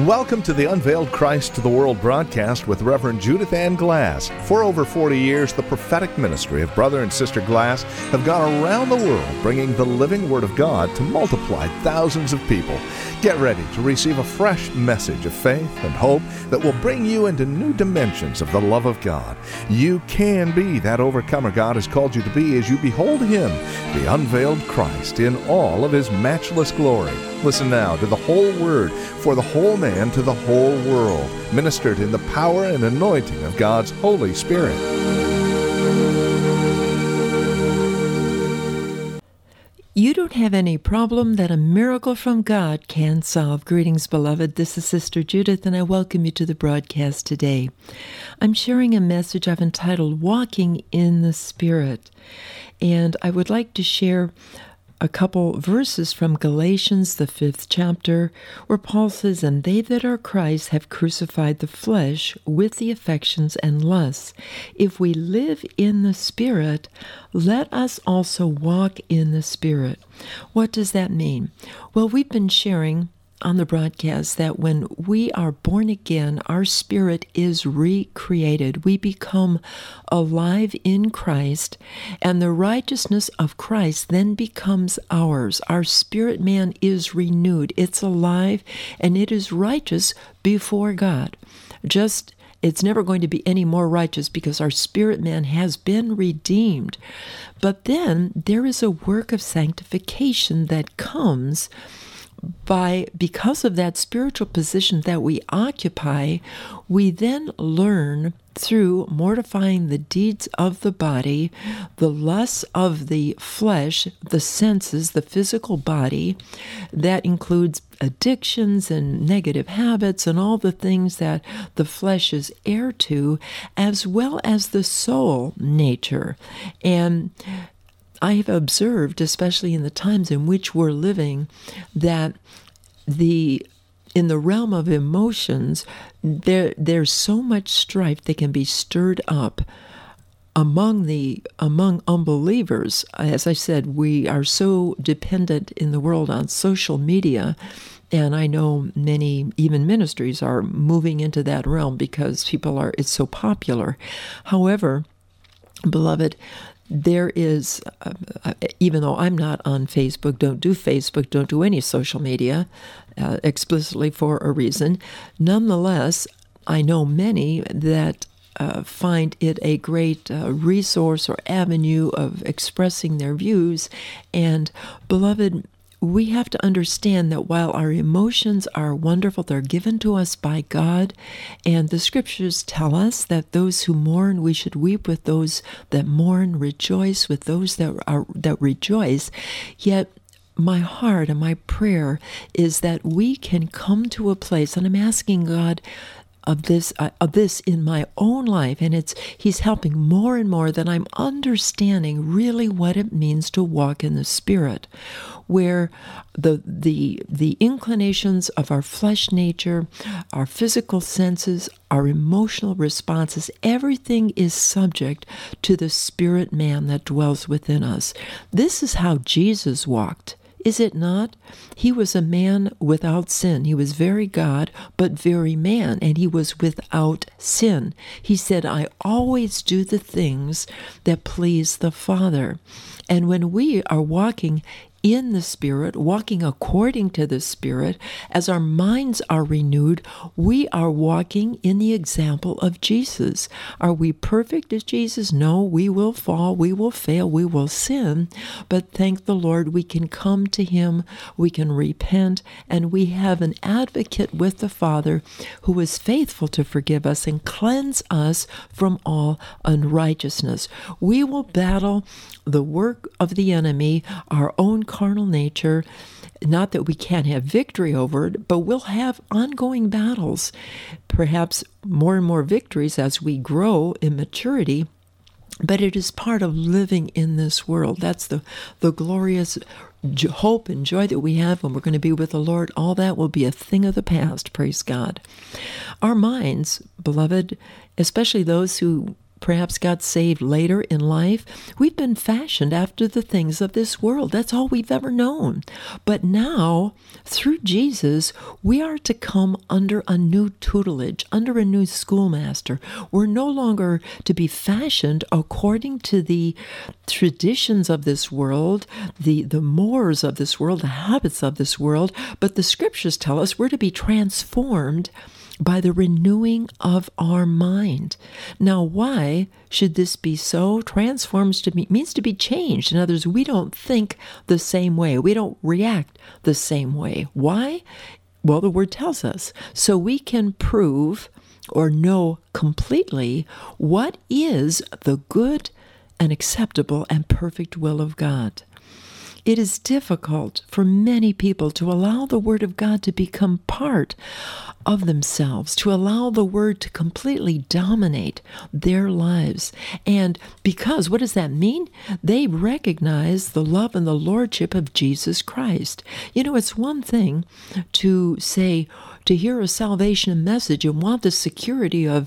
Welcome to the Unveiled Christ to the World broadcast with Reverend Judith Ann Glass. For over 40 years, the prophetic ministry of Brother and Sister Glass have gone around the world bringing the living Word of God to multiply thousands of people. Get ready to receive a fresh message of faith and hope that will bring you into new dimensions of the love of God. You can be that overcomer God has called you to be as you behold Him, the unveiled Christ, in all of His matchless glory. Listen now to the whole Word for the whole man to the whole world, ministered in the power and anointing of God's Holy Spirit. You don't have any problem that a miracle from God can solve. Greetings, beloved. This is Sister Judith, and I welcome you to the broadcast today. I'm sharing a message I've entitled Walking in the Spirit, and I would like to share a couple verses from Galatians, the 5th chapter, where Paul says, "And they that are Christ have crucified the flesh with the affections and lusts. If we live in the Spirit, let us also walk in the Spirit." What does that mean? Well, we've been sharing on the broadcast that when we are born again, our spirit is recreated. We become alive in Christ, and the righteousness of Christ then becomes ours. Our spirit man is renewed. It's alive, and it is righteous before God. It's never going to be any more righteous because our spirit man has been redeemed. But then there is a work of sanctification that comes because of that spiritual position that we occupy. We then learn through mortifying the deeds of the body, the lusts of the flesh, the senses, the physical body. That includes addictions and negative habits and all the things that the flesh is heir to, as well as the soul nature. And I have observed, especially in the times in which we're living, that in the realm of emotions, there's so much strife that can be stirred up among unbelievers. As I said, we are so dependent in the world on social media, and I know many, even ministries, are moving into that realm because it's so popular. However, beloved, there is, even though I'm not on Facebook, don't do any social media explicitly for a reason, nonetheless, I know many that find it a great resource or avenue of expressing their views. And, beloved, we have to understand that while our emotions are wonderful, they're given to us by God, and the scriptures tell us that those who mourn, we should weep with those that mourn, rejoice with those that rejoice. Yet my heart and my prayer is that we can come to a place, and I'm asking God of this in my own life, and He's helping more and more that I'm understanding really what it means to walk in the Spirit, where the inclinations of our flesh nature, our physical senses, our emotional responses, everything is subject to the spirit man that dwells within us. This is how Jesus walked. Is it not? He was a man without sin. He was very God, but very man, and He was without sin. He said, "I always do the things that please the Father." And when we are walking in the Spirit, walking according to the Spirit, as our minds are renewed, we are walking in the example of Jesus. Are we perfect as Jesus? No, we will fall, we will fail, we will sin, but thank the Lord we can come to Him, we can repent, and we have an advocate with the Father who is faithful to forgive us and cleanse us from all unrighteousness. We will battle the work of the enemy, our own carnal nature. Not that we can't have victory over it, but we'll have ongoing battles, perhaps more and more victories as we grow in maturity. But it is part of living in this world. That's the glorious hope and joy that we have when we're going to be with the Lord. All that will be a thing of the past, praise God. Our minds, beloved, especially those who perhaps got saved later in life, we've been fashioned after the things of this world. That's all we've ever known. But now, through Jesus, we are to come under a new tutelage, under a new schoolmaster. We're no longer to be fashioned according to the traditions of this world, the mores of this world, the habits of this world, but the scriptures tell us we're to be transformed by the renewing of our mind. Now, why should this be so? Means to be changed. In other words, we don't think the same way. We don't react the same way. Why? Well, the Word tells us. So we can prove or know completely what is the good and acceptable and perfect will of God. It is difficult for many people to allow the Word of God to become part of themselves, to allow the Word to completely dominate their lives. And because, what does that mean? They recognize the love and the lordship of Jesus Christ. You know, it's one thing to say, to hear a salvation message and want the security of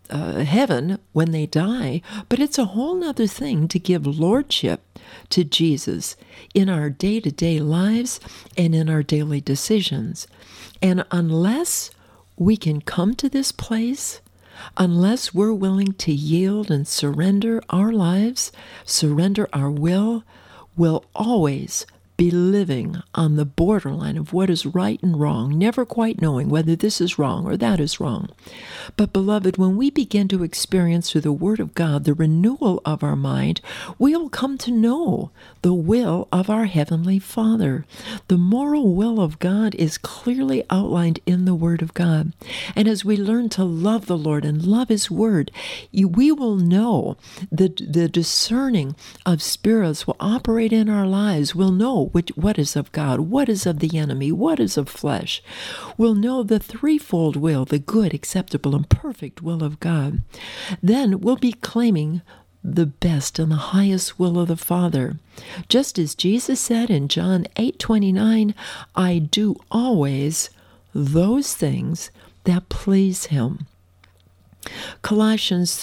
heaven when they die, but it's a whole nother thing to give lordship to Jesus in our day-to-day lives and in our daily decisions. And unless we can come to this place, unless we're willing to yield and surrender our lives, surrender our will, we'll always be living on the borderline of what is right and wrong, never quite knowing whether this is wrong or that is wrong. But beloved, when we begin to experience through the Word of God the renewal of our mind, we'll come to know the will of our Heavenly Father. The moral will of God is clearly outlined in the Word of God. And as we learn to love the Lord and love His Word, we will know the discerning of spirits will operate in our lives. We'll know what is of God, what is of the enemy, what is of flesh. We'll know the threefold will, the good, acceptable, and perfect will of God. Then we'll be claiming the best and the highest will of the Father. Just as Jesus said in John 8:29, I do always those things that please Him. Colossians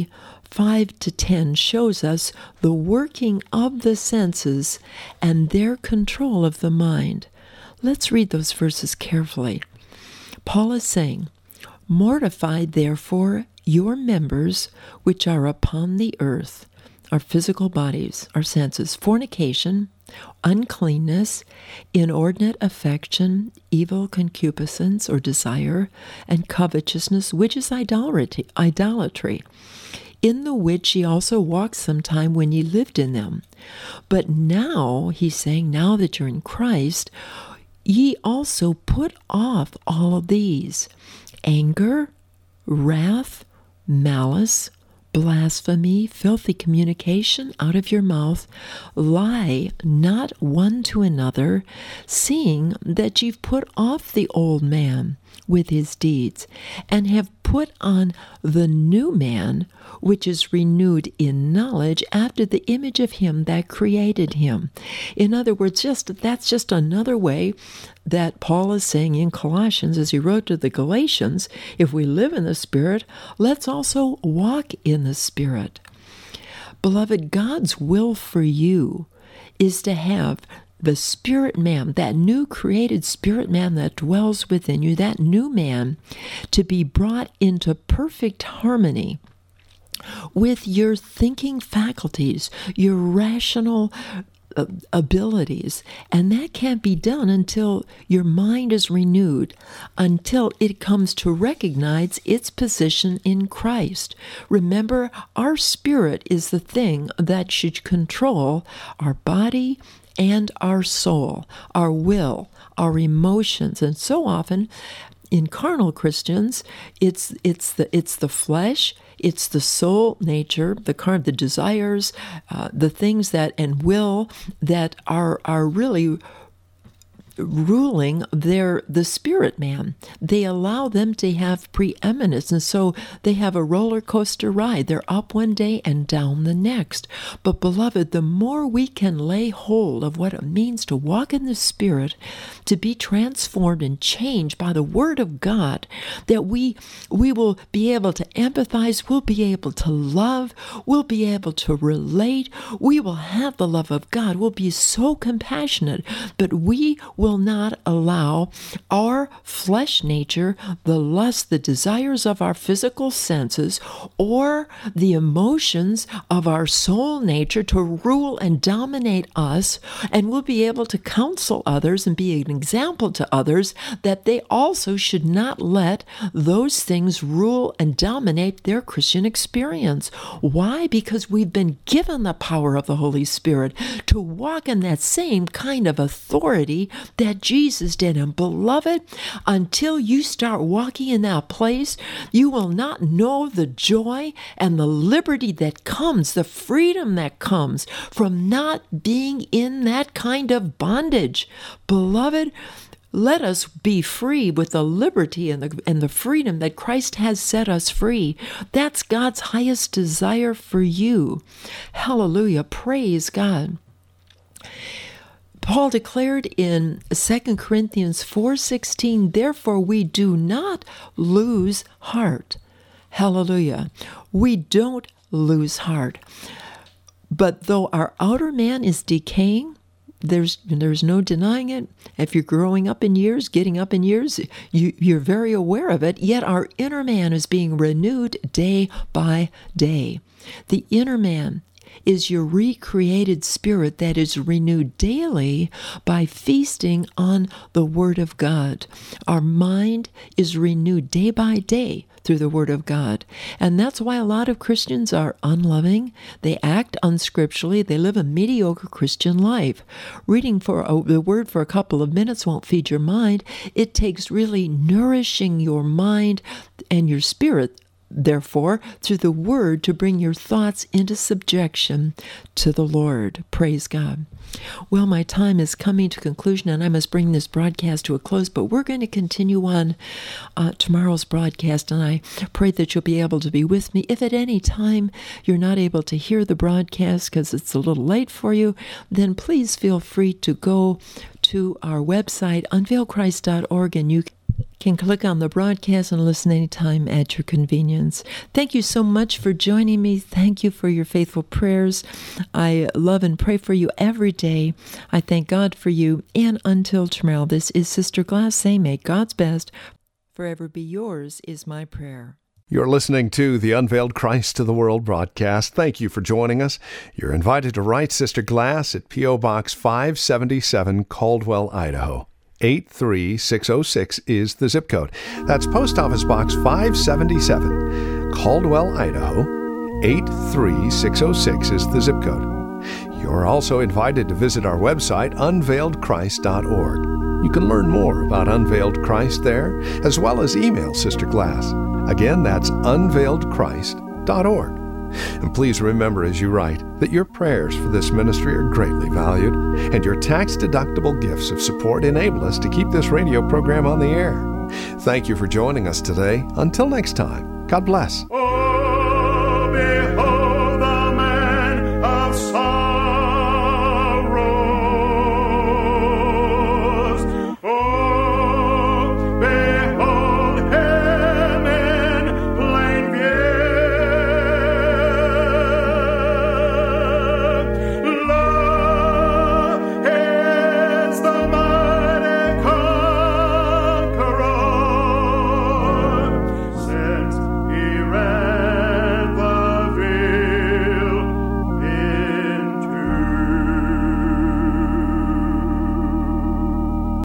3:5-10 shows us the working of the senses and their control of the mind. Let's read those verses carefully. Paul is saying, mortify therefore your members which are upon the earth, our physical bodies, our senses, fornication, uncleanness, inordinate affection, evil concupiscence or desire, and covetousness, which is idolatry, in the which ye also walked sometime when ye lived in them. But now, he's saying, now that you're in Christ, ye also put off all of these: anger, wrath, malice, blasphemy, filthy communication out of your mouth. Lie not one to another, seeing that you've put off the old man with his deeds, and have put on the new man, which is renewed in knowledge after the image of him that created him. In other words, that's just another way that Paul is saying in Colossians, as he wrote to the Galatians, if we live in the Spirit, let's also walk in the Spirit. Beloved, God's will for you is to have the spirit man, that new created spirit man that dwells within you, that new man, to be brought into perfect harmony with your thinking faculties, your rational abilities. And that can't be done until your mind is renewed, until it comes to recognize its position in Christ. Remember, our spirit is the thing that should control our body and our soul, our will, our emotions. And so often in carnal Christians, it's the flesh, it's the soul nature, the desires, the things that and will that are really ruling the spirit man. They allow them to have preeminence, and so they have a roller coaster ride. They're up one day and down the next. But beloved, the more we can lay hold of what it means to walk in the Spirit, to be transformed and changed by the Word of God, that we will be able to empathize, we'll be able to love, we'll be able to relate, we will have the love of God, we'll be so compassionate, but we will not allow our flesh nature, the lust, the desires of our physical senses, or the emotions of our soul nature to rule and dominate us, and we'll be able to counsel others and be an example to others that they also should not let those things rule and dominate their Christian experience. Why? Because we've been given the power of the Holy Spirit to walk in that same kind of authority that Jesus did. And beloved, until you start walking in that place, you will not know the joy and the liberty that comes, the freedom that comes from not being in that kind of bondage. Beloved, let us be free with the liberty and the freedom that Christ has set us free. That's God's highest desire for you. Hallelujah. Praise God. Paul declared in 2 Corinthians 4:16, therefore we do not lose heart. Hallelujah. We don't lose heart. But though our outer man is decaying, there's no denying it. If you're growing up in years, getting up in years, you're very aware of it. Yet our inner man is being renewed day by day. The inner man is your recreated spirit that is renewed daily by feasting on the Word of God. Our mind is renewed day by day through the Word of God. And that's why a lot of Christians are unloving. They act unscripturally. They live a mediocre Christian life. Reading the Word for a couple of minutes won't feed your mind. It takes really nourishing your mind and your spirit, therefore, through the Word to bring your thoughts into subjection to the Lord. Praise God. Well, my time is coming to conclusion, and I must bring this broadcast to a close, but we're going to continue on tomorrow's broadcast, and I pray that you'll be able to be with me. If at any time you're not able to hear the broadcast because it's a little late for you, then please feel free to go to our website, unveiledchrist.org, and you can click on the broadcast and listen anytime at your convenience. Thank you so much for joining me. Thank you for your faithful prayers. I love and pray for you every day. I thank God for you. And until tomorrow, this is Sister Glass saying, may God's best forever be yours is my prayer. You're listening to the Unveiled Christ to the World broadcast. Thank you for joining us. You're invited to write Sister Glass at P.O. Box 577, Caldwell, Idaho. 83606 is the zip code. That's Post Office Box 577, Caldwell, Idaho. 83606 is the zip code. You're also invited to visit our website, unveiledchrist.org. You can learn more about Unveiled Christ there, as well as email Sister Glass. Again, that's unveiledchrist.org. And please remember as you write that your prayers for this ministry are greatly valued, and your tax-deductible gifts of support enable us to keep this radio program on the air. Thank you for joining us today. Until next time, God bless.